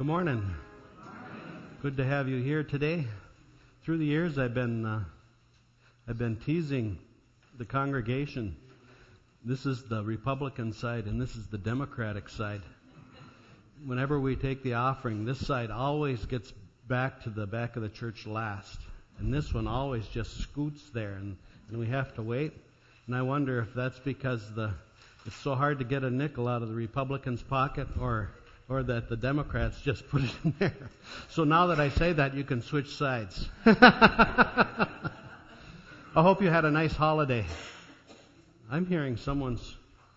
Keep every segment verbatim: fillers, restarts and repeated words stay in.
Good morning. Good to have you here today. Through the years, I've been uh, I've been teasing the congregation. This is the Republican side, and this is the Democratic side. Whenever we take the offering, this side always gets back to the back of the church last, and this one always just scoots there, and, and we have to wait. And I wonder if that's because the it's so hard to get a nickel out of the Republicans' pocket, or or that the Democrats just put it in there. So now that I say that, you can switch sides. I hope you had a nice holiday. I'm hearing someone's...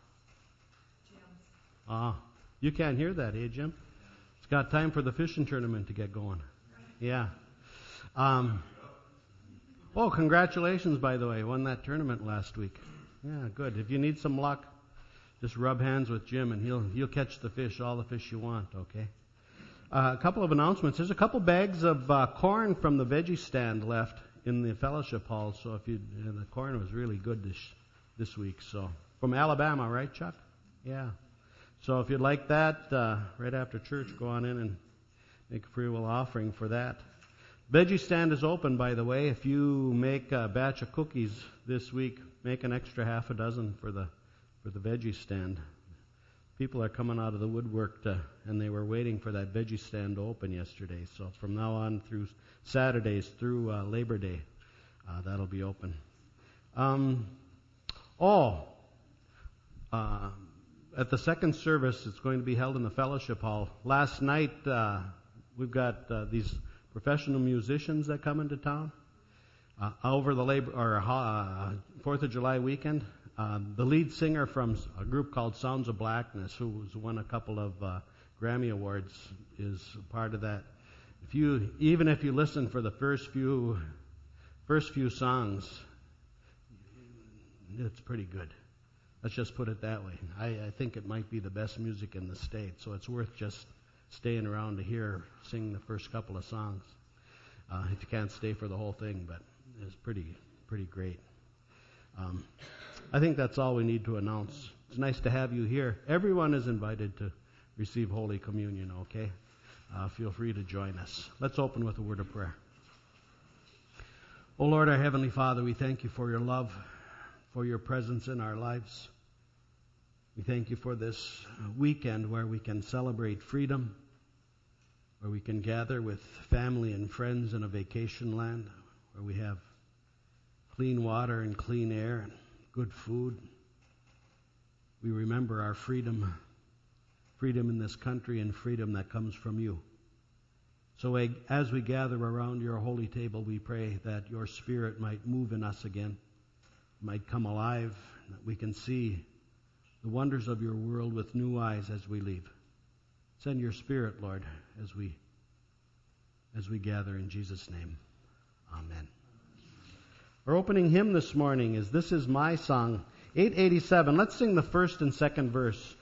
Ah, uh, you can't hear that, eh, Jim? It's got time for the fishing tournament to get going. Yeah. Um, oh, congratulations, by the way. Won that tournament last week. Yeah, good. If you need some luck, just rub hands with Jim, and he'll he'll catch the fish, all the fish you want, okay? Uh, a couple of announcements. There's a couple bags of uh, corn from the veggie stand left in the fellowship hall, so if you, you know, the corn was really good this this week. So from Alabama, right, Chuck? Yeah. So if you'd like that, uh, right after church, go on in and make a free will offering for that. Veggie stand is open, by the way. If you make a batch of cookies this week, make an extra half a dozen for the for the veggie stand. People are coming out of the woodwork to, and they were waiting for that veggie stand to open yesterday. So from now on through Saturdays through uh, Labor Day, uh, that'll be open. Um, oh, uh, at the second service, it's going to be held in the fellowship hall. Last night, uh, we've got uh, these professional musicians that come into town uh, over the labor or uh, Fourth of July weekend. Uh, the lead singer from a group called Sounds of Blackness, who's won a couple of uh, Grammy Awards, is part of that. If you, even if you listen for the first few, first few songs, it's pretty good. Let's just put it that way. I, I think it might be the best music in the state, so it's worth just staying around to hear sing the first couple of songs. Uh, if you can't stay for the whole thing, but it's pretty, pretty great. Um, I think that's all we need to announce. It's nice to have you here. Everyone is invited to receive Holy Communion, okay? Uh, feel free to join us. Let's open with a word of prayer. Oh Lord, our Heavenly Father, we thank you for your love, for your presence in our lives. We thank you for this weekend where we can celebrate freedom, where we can gather with family and friends in a vacation land, where we have clean water and clean air and good food. We remember our freedom, freedom in this country and freedom that comes from you. So as we gather around your holy table, we pray that your Spirit might move in us again, might come alive, that we can see the wonders of your world with new eyes as we leave. Send your Spirit, Lord, as we as we gather in Jesus' name. Amen. Our opening hymn this morning is This Is My Song, eight eighty-seven. Let's sing the first and second verse.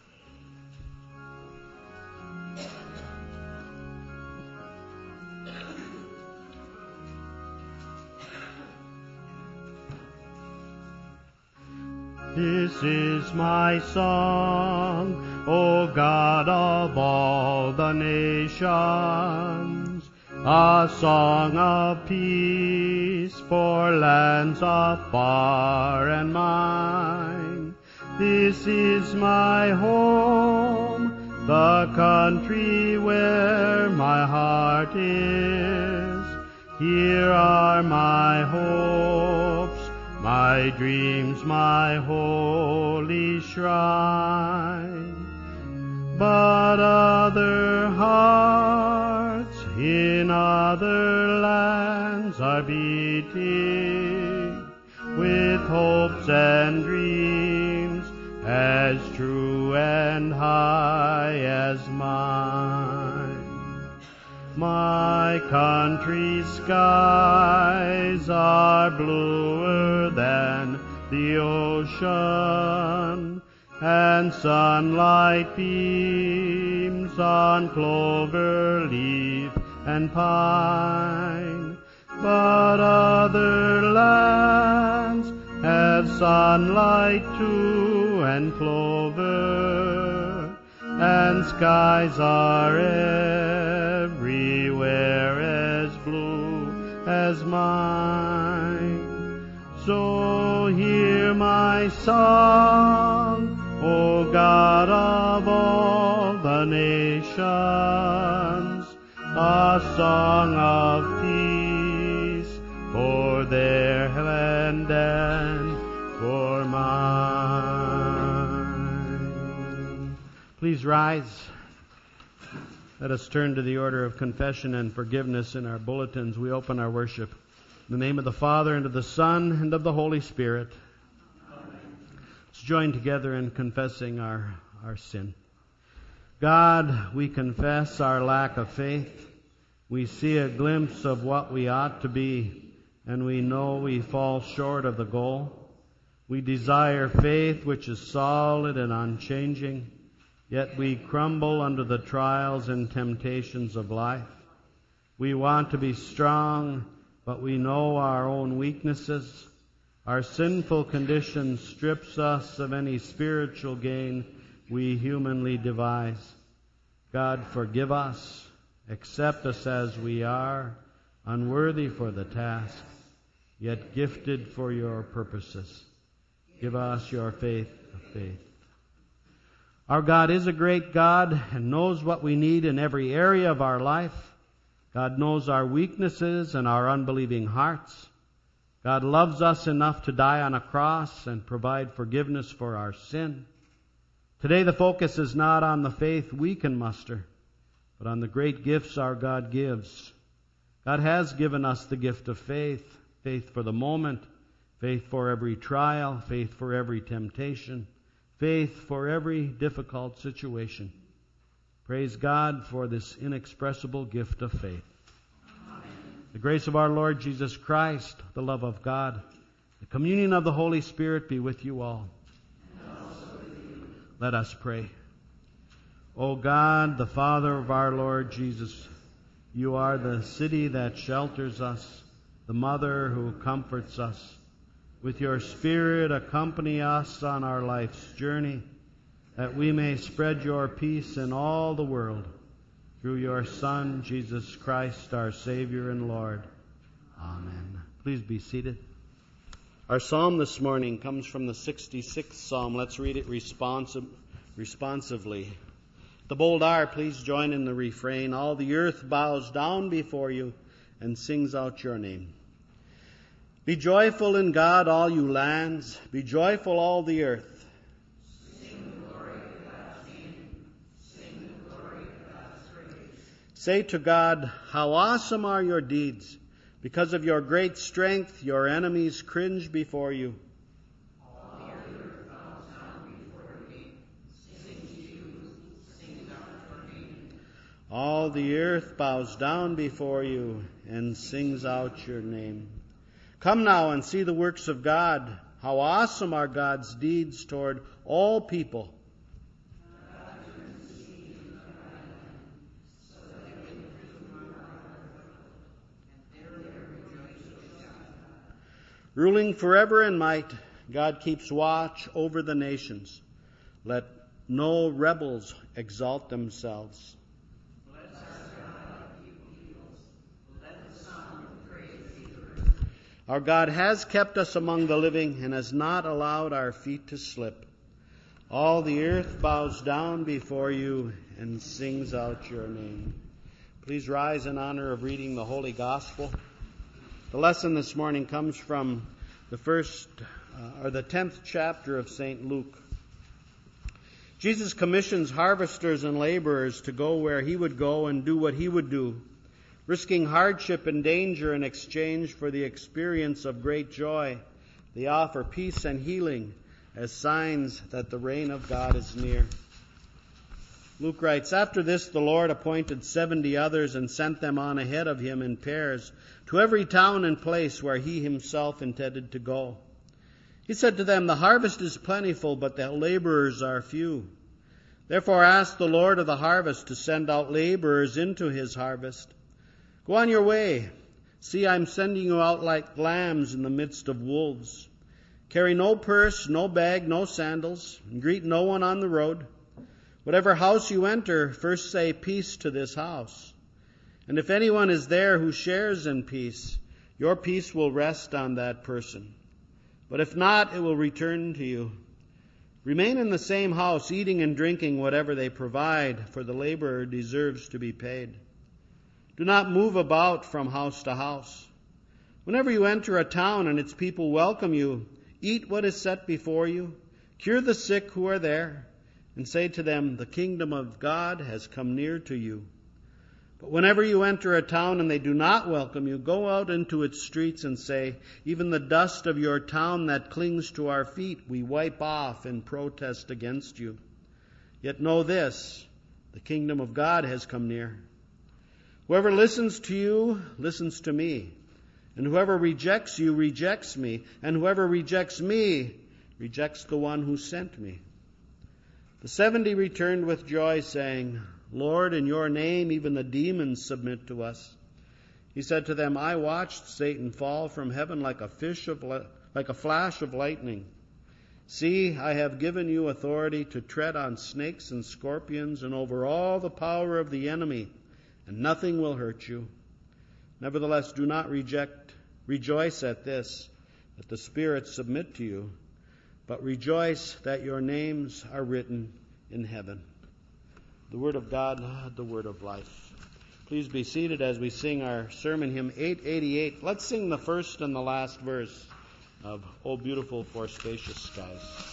This is my song, O God of all the nations, a song of peace for lands afar and mine. This is my home, the country where my heart is. Here are my hopes, my dreams, my holy shrine. But other hearts in other lands are beating with hopes and dreams as true and high as mine. My country's skies are bluer than the ocean, and sunlight beams on clover leaf and pine. But other lands have sunlight too and clover, and skies are everywhere as blue as mine. So hear my song, O God of all the nations, a song of peace for their land and for mine. Please rise. Let us turn to the order of confession and forgiveness in our bulletins. We open our worship in the name of the Father, and of the Son, and of the Holy Spirit. Amen. Let's join together in confessing our, our sin. God, we confess our lack of faith. We see a glimpse of what we ought to be, and we know we fall short of the goal. We desire faith which is solid and unchanging, yet we crumble under the trials and temptations of life. We want to be strong, but we know our own weaknesses. Our sinful condition strips us of any spiritual gain we humanly devise. God, forgive us. Accept us as we are, unworthy for the task, yet gifted for your purposes. Give us your faith of faith. Our God is a great God and knows what we need in every area of our life. God knows our weaknesses and our unbelieving hearts. God loves us enough to die on a cross and provide forgiveness for our sin. Today the focus is not on the faith we can muster, but on the great gifts our God gives. God has given us the gift of faith, faith for the moment, faith for every trial, faith for every temptation, faith for every difficult situation. Praise God for this inexpressible gift of faith. Amen. The grace of our Lord Jesus Christ, the love of God, the communion of the Holy Spirit be with you all. And also with you. Let us pray. O God, the Father of our Lord Jesus, you are the city that shelters us, the mother who comforts us. With your Spirit, accompany us on our life's journey, that we may spread your peace in all the world. Through your Son, Jesus Christ, our Savior and Lord. Amen. Please be seated. Our psalm this morning comes from the sixty-sixth Psalm. Let's read it responsive, responsively. The bold R, please join in the refrain. All the earth bows down before you and sings out your name. Be joyful in God, all you lands. Be joyful, all the earth. Sing the glory of God's name. Sing the glory of God's praise. Say to God, how awesome are your deeds. Because of your great strength, your enemies cringe before you. All the earth bows down before you. Sing to you. Sing out your name. All the earth bows down before you and sings out your name. Come now and see the works of God. How awesome are God's deeds toward all people. Ruling forever in might, God keeps watch over the nations. Let no rebels exalt themselves. Our God has kept us among the living and has not allowed our feet to slip. All the earth bows down before you and sings out your name. Please rise in honor of reading the Holy Gospel. The lesson this morning comes from the first uh, or the tenth chapter of Saint Luke. Jesus commissions harvesters and laborers to go where he would go and do what he would do, risking hardship and danger in exchange for the experience of great joy. They offer peace and healing as signs that the reign of God is near. Luke writes, after this the Lord appointed seventy others and sent them on ahead of him in pairs to every town and place where he himself intended to go. He said to them, the harvest is plentiful, but the laborers are few. Therefore ask the Lord of the harvest to send out laborers into his harvest. Go on your way. See, I'm sending you out like lambs in the midst of wolves. Carry no purse, no bag, no sandals, and greet no one on the road. Whatever house you enter, first say, 'Peace to this house.' And if anyone is there who shares in peace, your peace will rest on that person. But if not, it will return to you. Remain in the same house, eating and drinking whatever they provide, for the laborer deserves to be paid. Do not move about from house to house. Whenever you enter a town and its people welcome you, eat what is set before you, cure the sick who are there, and say to them, 'The kingdom of God has come near to you.' But whenever you enter a town and they do not welcome you, go out into its streets and say, 'Even the dust of your town that clings to our feet we wipe off in protest against you.' Yet know this, the kingdom of God has come near. Whoever listens to you listens to me, and whoever rejects you rejects me, and whoever rejects me rejects the one who sent me." The seventy returned with joy, saying, "Lord, in your name even the demons submit to us." He said to them, "I watched Satan fall from heaven like a fish of li- like a flash of lightning. See, I have given you authority to tread on snakes and scorpions and over all the power of the enemy, and nothing will hurt you. Nevertheless, do not reject, rejoice at this, that the spirits submit to you, but rejoice that your names are written in heaven." The word of God, the word of life. Please be seated as we sing our sermon hymn eight eighty-eight. Let's sing the first and the last verse of "O Beautiful for Spacious Skies."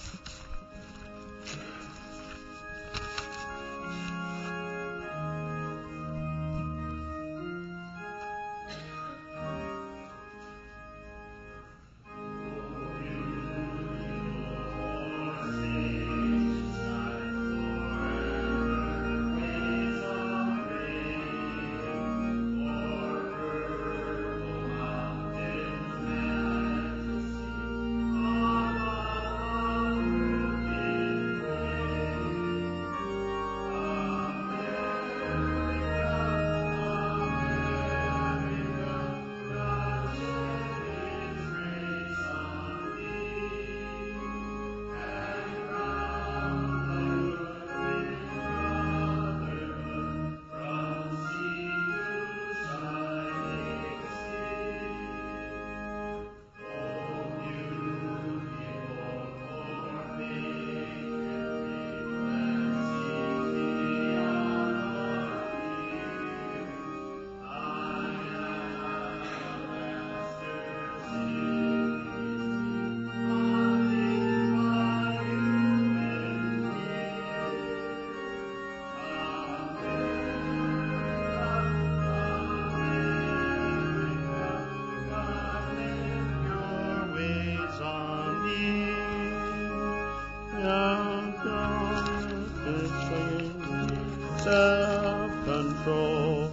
Self-control.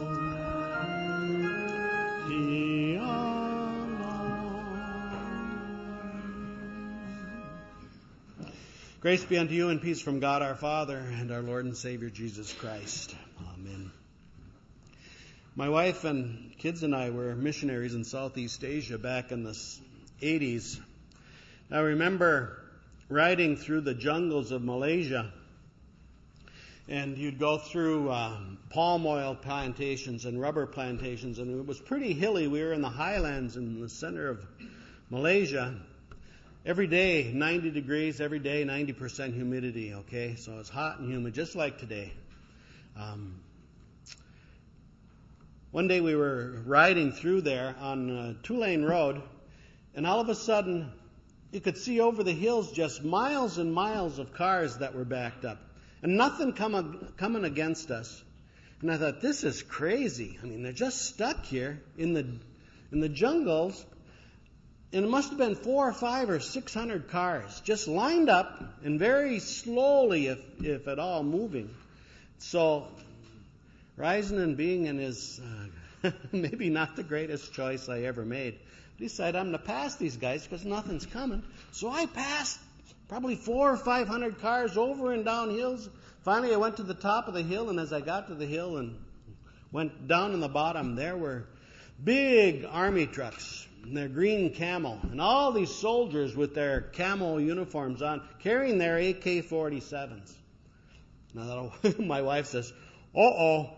He Grace be unto you and peace from God our Father and our Lord and Savior Jesus Christ. Amen. My wife and kids and I were missionaries in Southeast Asia back in the eighties. I remember riding through the jungles of Malaysia, and you'd go through um, palm oil plantations and rubber plantations, and it was pretty hilly. We were in the highlands in the center of Malaysia. Every day, ninety degrees, every day, ninety percent humidity, okay? So it's hot and humid, just like today. Um, one day we were riding through there on a two-lane road, and all of a sudden, you could see over the hills just miles and miles of cars that were backed up, and nothing come, coming against us. And I thought, this is crazy. I mean, they're just stuck here in the in the jungles. And it must have been four or five or six hundred cars just lined up and very slowly, if if at all, moving. So, Ryzen, being in his uh, maybe not the greatest choice I ever made, decided I'm going to pass these guys because nothing's coming. So I passed probably four or five hundred cars over and down hills. Finally, I went to the top of the hill, and as I got to the hill and went down in the bottom, there were big army trucks. And their green camel, and all these soldiers with their camo uniforms on, carrying their A K forty-sevens. And I thought, oh, my wife says, uh-oh.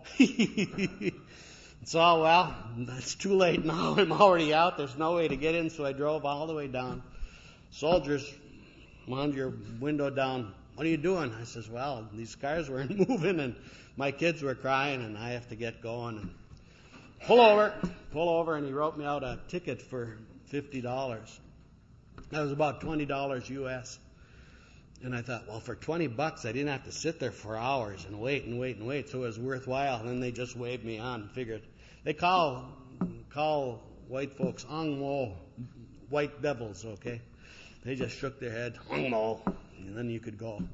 So, well, it's too late now. I'm already out. There's no way to get in, so I drove all the way down. Soldiers wound your window down. What are you doing? I says, well, these cars weren't moving, and my kids were crying, and I have to get going. And pull over, pull over, and he wrote me out a ticket for fifty dollars. That was about twenty dollars U S. And I thought, well, for twenty bucks, I didn't have to sit there for hours and wait and wait and wait, so it was worthwhile. And then they just waved me on. Figured they call call white folks Ang Mo, white devils, okay? They just shook their head, Ang Mo, and then you could go.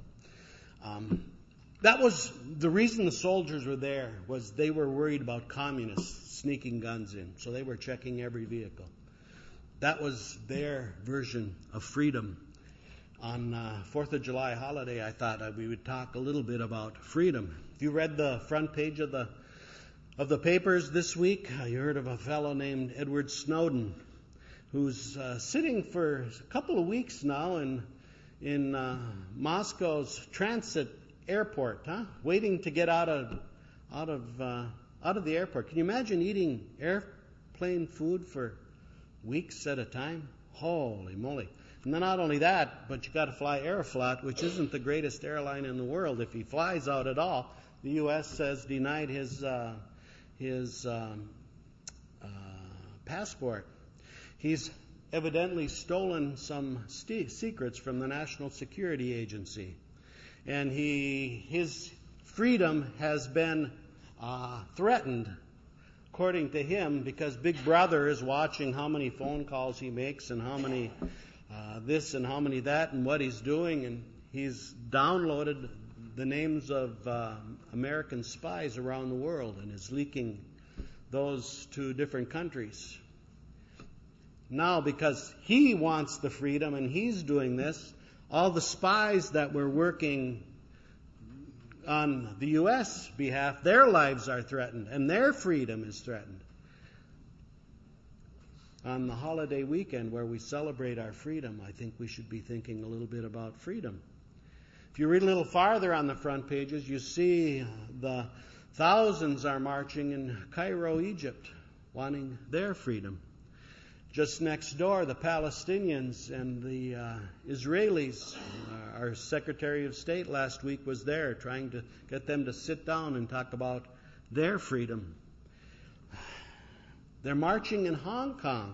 Um, that was the reason the soldiers were there, was they were worried about communists sneaking guns in, so they were checking every vehicle. That was their version of freedom. On uh, fourth of July holiday, I thought uh, we would talk a little bit about freedom. If you read the front page of the of the papers this week, uh, you heard of a fellow named Edward Snowden, who's uh, sitting for a couple of weeks now in in uh, Moscow's transit airport, huh? Waiting to get out of out of uh, out of the airport. Can you imagine eating airplane food for weeks at a time? Holy moly! And then not only that, but you got to fly Aeroflot, which isn't the greatest airline in the world. If he flies out at all, the U S has denied his uh, his um, uh, passport. He's evidently stolen some st- secrets from the National Security Agency, and he his freedom has been uh, threatened, according to him, because Big Brother is watching how many phone calls he makes and how many. Uh, this and how many that and what he's doing, and he's downloaded the names of uh, American spies around the world and is leaking those to different countries. Now, because he wants the freedom and he's doing this, all the spies that were working on the U S behalf, their lives are threatened and their freedom is threatened. On the holiday weekend where we celebrate our freedom, I think we should be thinking a little bit about freedom. If you read a little farther on the front pages, you see the thousands are marching in Cairo, Egypt, wanting their freedom. Just next door, the Palestinians and the uh, Israelis, uh, our Secretary of State last week was there trying to get them to sit down and talk about their freedom. They're marching in Hong Kong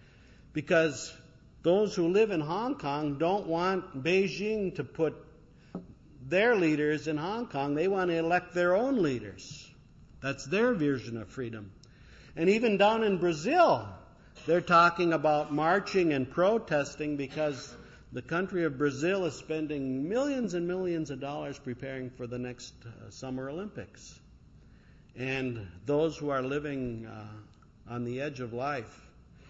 because those who live in Hong Kong don't want Beijing to put their leaders in Hong Kong. They want to elect their own leaders. That's their version of freedom. And even down in Brazil, they're talking about marching and protesting because the country of Brazil is spending millions and millions of dollars preparing for the next uh, Summer Olympics. And those who are living uh, on the edge of life,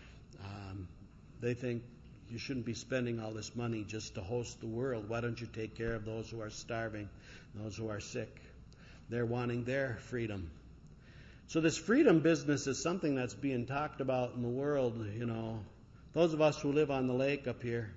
um, they think you shouldn't be spending all this money just to host the world. Why don't you take care of those who are starving, those who are sick? They're wanting their freedom. So this freedom business is something that's being talked about in the world. You know, those of us who live on the lake up here,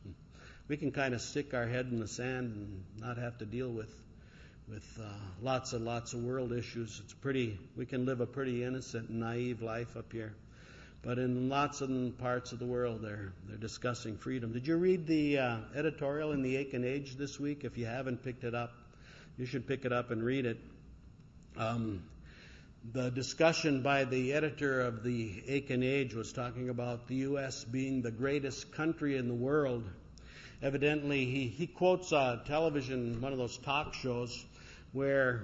we can kind of stick our head in the sand and not have to deal with with uh, lots and lots of world issues. It's pretty, we can live a pretty innocent and naive life up here. But in lots of parts of the world, they're they're discussing freedom. Did you read the uh, editorial in the Aiken Age this week? If you haven't picked it up, you should pick it up and read it. Um, the discussion by the editor of the Aiken Age was talking about the U S being the greatest country in the world. Evidently, he, he quotes a television, one of those talk shows, where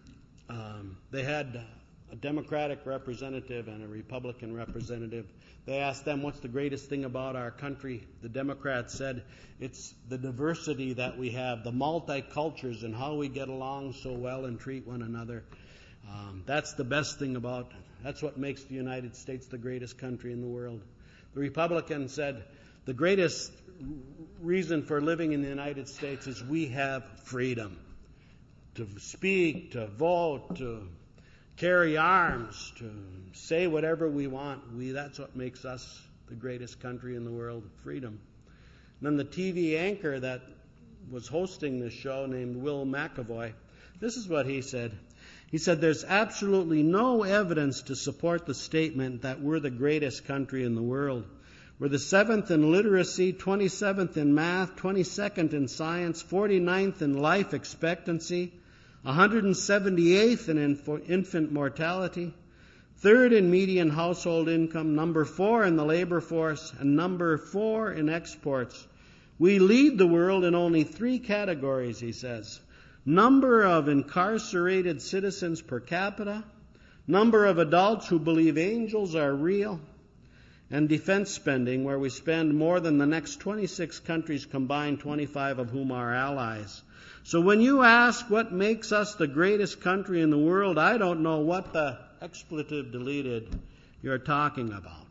um, they had a Democratic representative and a Republican representative. They asked them, what's the greatest thing about our country? The Democrats said, it's the diversity that we have, the multicultures, and how we get along so well and treat one another. Um, that's the best thing about, that's what makes the United States the greatest country in the world. The Republican said, the greatest reason for living in the United States is we have freedom to speak, to vote, to carry arms, to say whatever we want. We, that's what makes us the greatest country in the world, freedom. And then the T V anchor that was hosting this show, named Will McAvoy, This is what he said. He said, there's absolutely no evidence to support the statement that we're the greatest country in the world. We're the seventh in literacy, twenty-seventh in math, twenty-second in science, forty-ninth in life expectancy, one hundred seventy-eighth in infant mortality, third in median household income, number four in the labor force, and number four in exports. We lead the world in only three categories, he says. Number of incarcerated citizens per capita, number of adults who believe angels are real, and defense spending, where we spend more than the next twenty-six countries combined, twenty-five of whom are allies. So when you ask what makes us the greatest country in the world, I don't know what the expletive deleted you're talking about.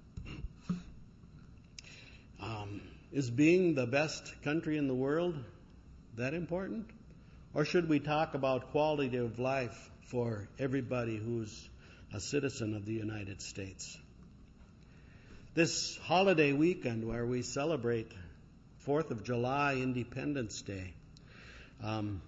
Um, is being the best country in the world that important? Or should we talk about quality of life for everybody who's a citizen of the United States? This holiday weekend where we celebrate fourth of July, Independence Day, um,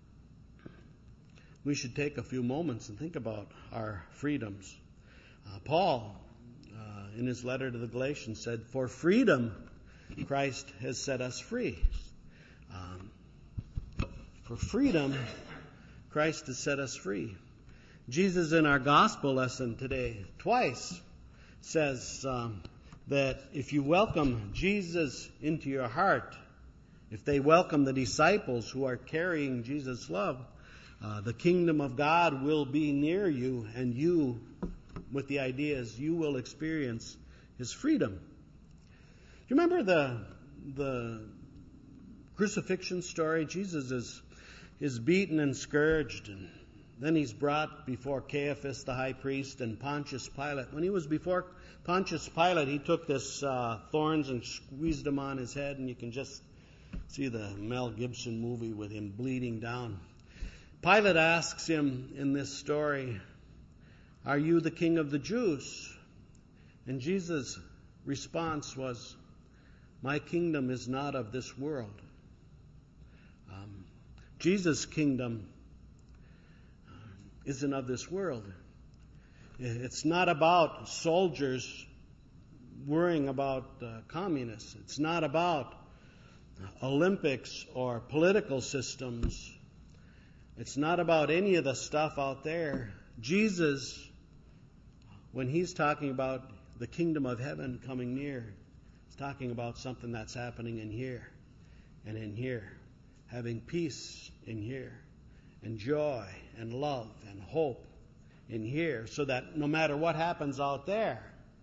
we should take a few moments and think about our freedoms. Uh, Paul, uh, in his letter to the Galatians, said, for freedom, Christ has set us free. Um, For freedom, Christ has set us free. Jesus in our gospel lesson today twice says um, that if you welcome Jesus into your heart, if they welcome the disciples who are carrying Jesus' love, uh, the kingdom of God will be near you, and you, with the ideas, you will experience His freedom. Do you remember the the crucifixion story? Jesus is is beaten and scourged, and then he's brought before Caiaphas the high priest and Pontius Pilate. When he was before Pontius Pilate, he took this uh, thorns and squeezed them on his head, and you can just see the Mel Gibson movie with him bleeding down. Pilate asks him in this story, are you the king of the Jews? And Jesus' response was, my kingdom is not of this world. Um, Jesus' kingdom isn't of this world. It's not about soldiers worrying about uh, communists. It's not about Olympics or political systems. It's not about any of the stuff out there. Jesus, when he's talking about the kingdom of heaven coming near, he's talking about something that's happening in here and in here. Having peace in here, and joy, and love, and hope in here, so that no matter what happens out there,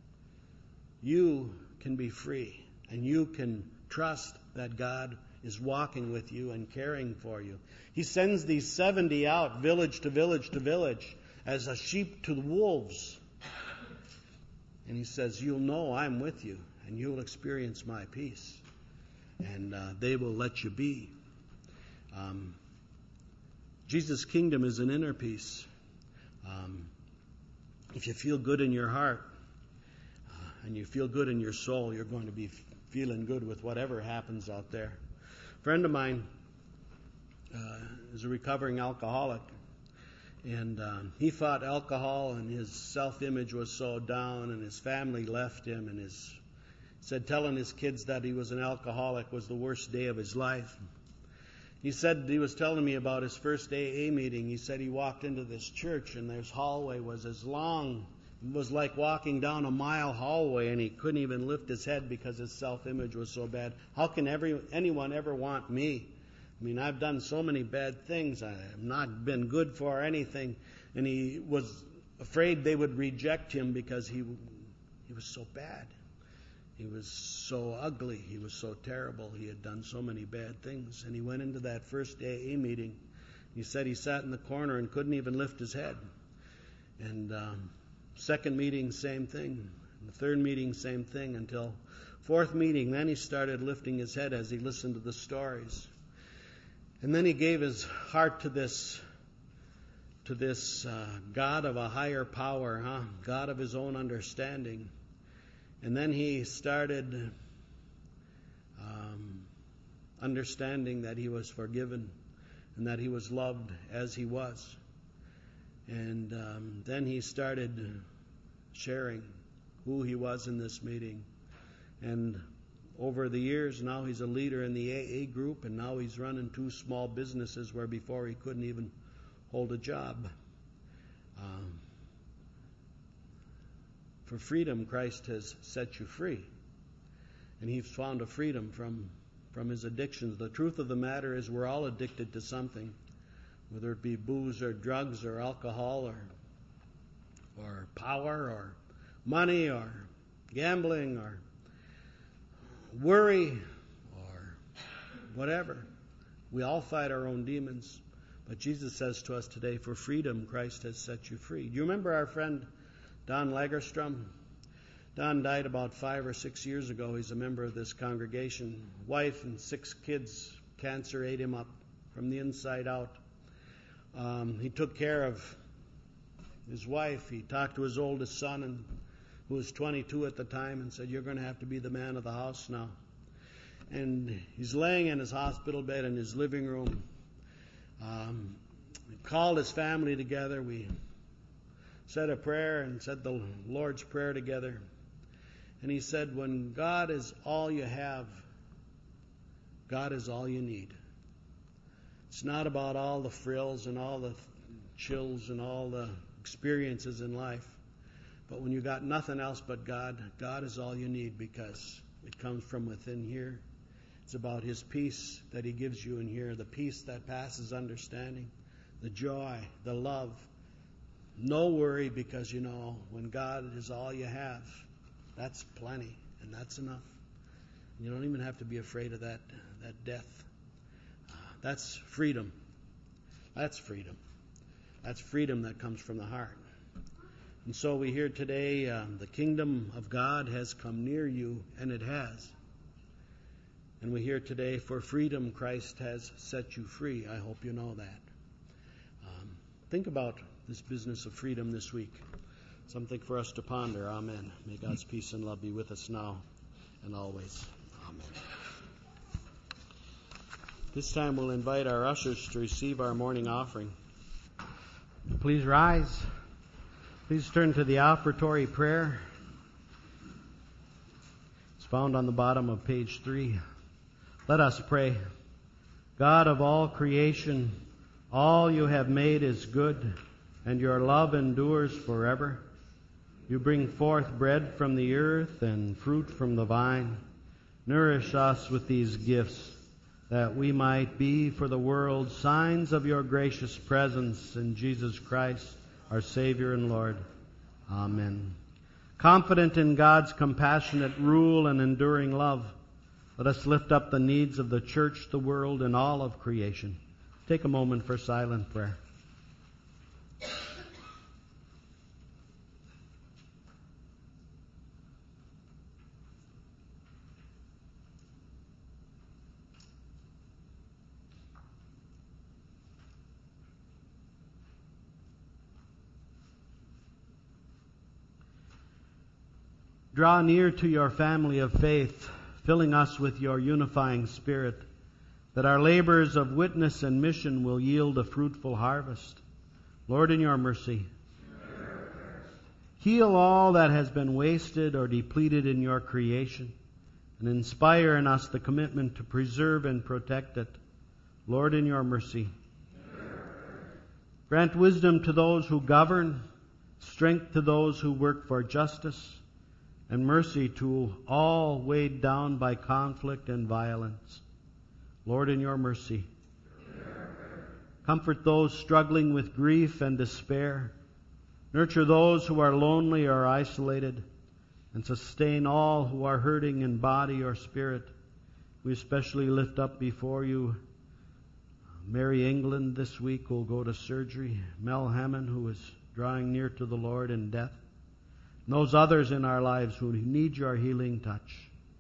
you can be free, and you can trust that God is walking with you and caring for you. He sends these seventy out, village to village to village, as a sheep to the wolves. And he says, you'll know I'm with you, and you'll experience my peace, and uh, they will let you be. Um, Jesus' kingdom is an inner peace. Um, if you feel good in your heart uh, and you feel good in your soul, you're going to be f- feeling good with whatever happens out there. A friend of mine uh, is a recovering alcoholic, and um, he fought alcohol, and his self-image was so down, and his family left him, and his said telling his kids that he was an alcoholic was the worst day of his life. He said, he was telling me about his first A A meeting. He said he walked into this church, and this hallway was as long, it was like walking down a mile hallway, and he couldn't even lift his head because his self-image was so bad. How can every anyone ever want me? I mean, I've done so many bad things. I have not been good for anything. And he was afraid they would reject him because he he was so bad. He was so ugly. He was so terrible. He had done so many bad things. And he went into that first A A meeting. He said he sat in the corner and couldn't even lift his head. And um, second meeting, same thing. And the third meeting, same thing. Until fourth meeting, then he started lifting his head as he listened to the stories. And then he gave his heart to this, to this uh, God of a higher power, huh? God of his own understanding. And then he started um, understanding that he was forgiven and that he was loved as he was. And um, then he started sharing who he was in this meeting. And over the years, now he's a leader in the A A group, and now he's running two small businesses where before he couldn't even hold a job. Um, for freedom, Christ has set you free. And he's found a freedom from, from his addictions. The truth of the matter is we're all addicted to something, whether it be booze or drugs or alcohol or, or power or money or gambling or worry or whatever. We all fight our own demons. But Jesus says to us today, for freedom, Christ has set you free. Do you remember our friend Don Lagerstrom? Don died about five or six years ago. He's a member of this congregation. Wife and six kids, cancer ate him up from the inside out. Um, he took care of his wife. He talked to his oldest son, and who was twenty-two at the time, and said, you're going to have to be the man of the house now. And he's laying in his hospital bed in his living room. Um, he called his family together. We said a prayer and said the Lord's Prayer together. And he said, when God is all you have, God is all you need. It's not about all the frills and all the chills and all the experiences in life. But when you got nothing else but God, God is all you need, because it comes from within here. It's about his peace that he gives you in here, the peace that passes understanding, the joy, the love. No worry, because you know when God is all you have, that's plenty and that's enough. You don't even have to be afraid of that, that death. That's freedom. That's freedom. That's freedom that comes from the heart. And so we hear today, um, the kingdom of God has come near you, and it has. And we hear today, for freedom, Christ has set you free. I hope you know that. Um, think about this business of freedom this week. Something for us to ponder. Amen. May God's peace and love be with us now and always. Amen. This time we'll invite our ushers to receive our morning offering. Please rise. Please turn to the offertory prayer. It's found on the bottom of page three. Let us pray. God of all creation, all you have made is good, and your love endures forever. You bring forth bread from the earth and fruit from the vine. Nourish us with these gifts, that we might be for the world signs of your gracious presence in Jesus Christ, our Savior and Lord. Amen. Confident in God's compassionate rule and enduring love, let us lift up the needs of the church, the world, and all of creation. Take a moment for silent prayer. Draw near to your family of faith, filling us with your unifying spirit, that our labors of witness and mission will yield a fruitful harvest. Lord, in your mercy, heal all that has been wasted or depleted in your creation, and inspire in us the commitment to preserve and protect it. Lord, in your mercy, grant wisdom to those who govern, strength to those who work for justice, and mercy to all weighed down by conflict and violence. Lord, in your mercy, comfort those struggling with grief and despair. Nurture those who are lonely or isolated, and sustain all who are hurting in body or spirit. We especially lift up before you Mary England this week, who will go to surgery. Mel Hammond, who is drawing near to the Lord in death. And those others in our lives who need your healing touch.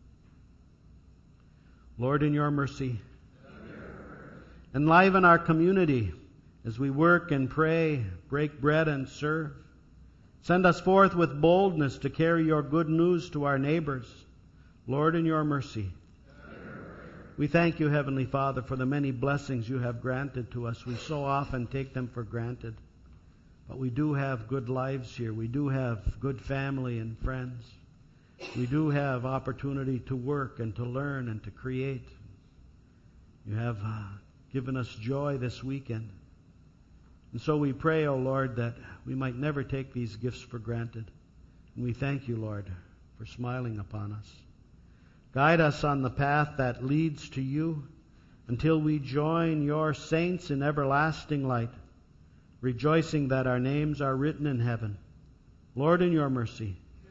Lord, in your mercy, enliven our community as we work and pray, break bread and serve. Send us forth with boldness to carry your good news to our neighbors. Lord, in your mercy, We thank you, Heavenly Father, for the many blessings you have granted to us. We so often take them for granted. But we do have good lives here. We do have good family and friends. We do have opportunity to work and to learn and to create. You have uh, given us joy this weekend. And so we pray, O Lord, that we might never take these gifts for granted. And we thank you, Lord, for smiling upon us. Guide us on the path that leads to you until we join your saints in everlasting light, rejoicing that our names are written in heaven. Lord, in your mercy,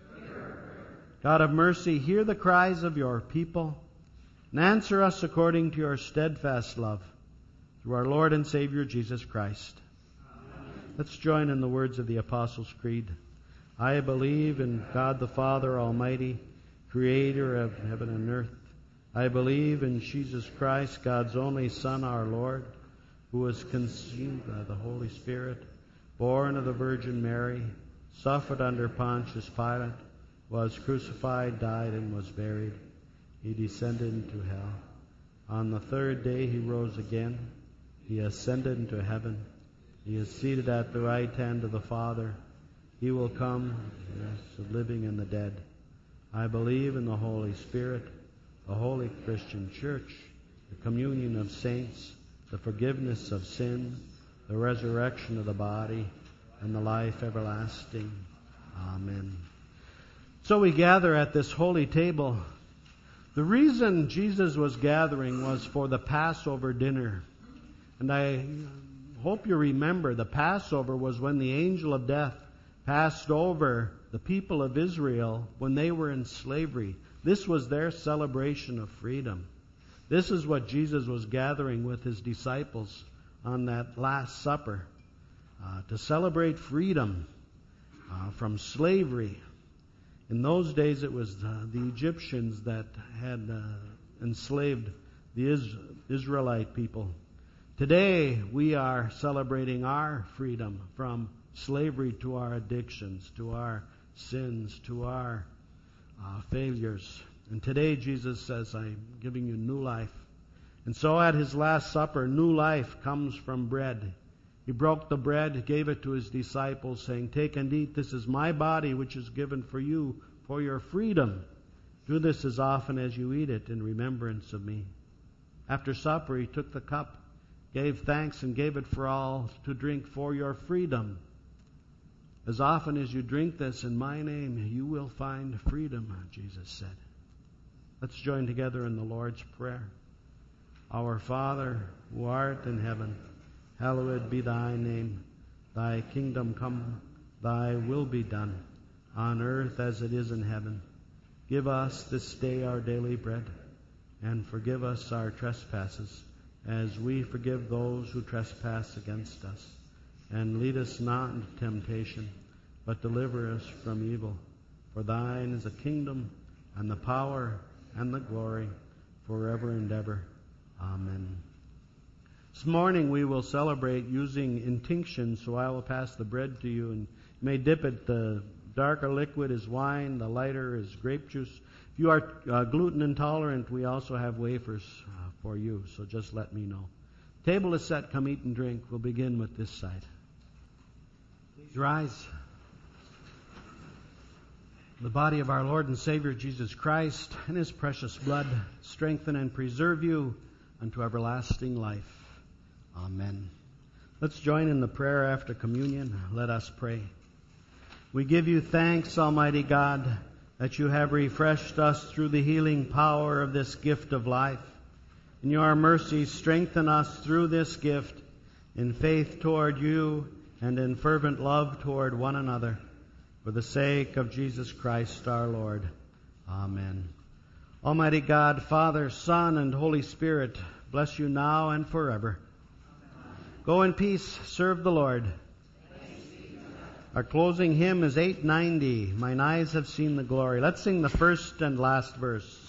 God of mercy, hear the cries of your people and answer us according to your steadfast love through our Lord and Savior Jesus Christ. Amen. Let's join in the words of the Apostles' Creed. I believe in God the Father Almighty, Creator of heaven and earth. I believe in Jesus Christ, God's only Son, our Lord, who was conceived by the Holy Spirit, born of the Virgin Mary, suffered under Pontius Pilate, was crucified, died, and was buried. He descended into hell. On the third day he rose again. He ascended into heaven. He is seated at the right hand of the Father. He will come, yes, the living and the dead. I believe in the Holy Spirit, the holy Christian Church, the communion of saints, the forgiveness of sin, the resurrection of the body, and the life everlasting. Amen. So we gather at this holy table. The reason Jesus was gathering was for the Passover dinner. And I hope you remember the Passover was when the angel of death passed over the people of Israel when they were in slavery. This was their celebration of freedom. This is what Jesus was gathering with his disciples on that Last Supper, uh, to celebrate freedom uh, from slavery. In those days it was uh, the Egyptians that had uh, enslaved the Is- Israelite people. Today we are celebrating our freedom from slavery to our addictions, to our sins, to our uh, failures. And today Jesus says, I'm giving you new life. And so at his Last Supper, new life comes from bread. He broke the bread, gave it to his disciples, saying, take and eat, this is my body which is given for you for your freedom. Do this as often as you eat it in remembrance of me. After supper he took the cup, gave thanks, and gave it for all to drink for your freedom. As often as you drink this in my name, you will find freedom, Jesus said. Let's join together in the Lord's Prayer. Our Father, who art in heaven, hallowed be thy name. Thy kingdom come, thy will be done, on earth as it is in heaven. Give us this day our daily bread, and forgive us our trespasses, as we forgive those who trespass against us. And lead us not into temptation, but deliver us from evil. For thine is the kingdom, and the power, and the glory, forever and ever. Amen. This morning we will celebrate using intinction, so I will pass the bread to you, and you may dip it. The darker liquid is wine, the lighter is grape juice. If you are uh, gluten intolerant, we also have wafers uh, for you, so just let me know. Table is set, come eat and drink. We'll begin with this side. Please rise. The body of our Lord and Savior Jesus Christ and his precious blood strengthen and preserve you unto everlasting life. Amen. Let's join in the prayer after communion. Let us pray. We give you thanks, Almighty God, that you have refreshed us through the healing power of this gift of life. In your mercy, strengthen us through this gift in faith toward you and in fervent love toward one another. For the sake of Jesus Christ our Lord. Amen. Almighty God, Father, Son, and Holy Spirit, bless you now and forever. Amen. Go in peace, serve the Lord. Our closing hymn is eight ninety, Mine Eyes Have Seen the Glory. Let's sing the first and last verse.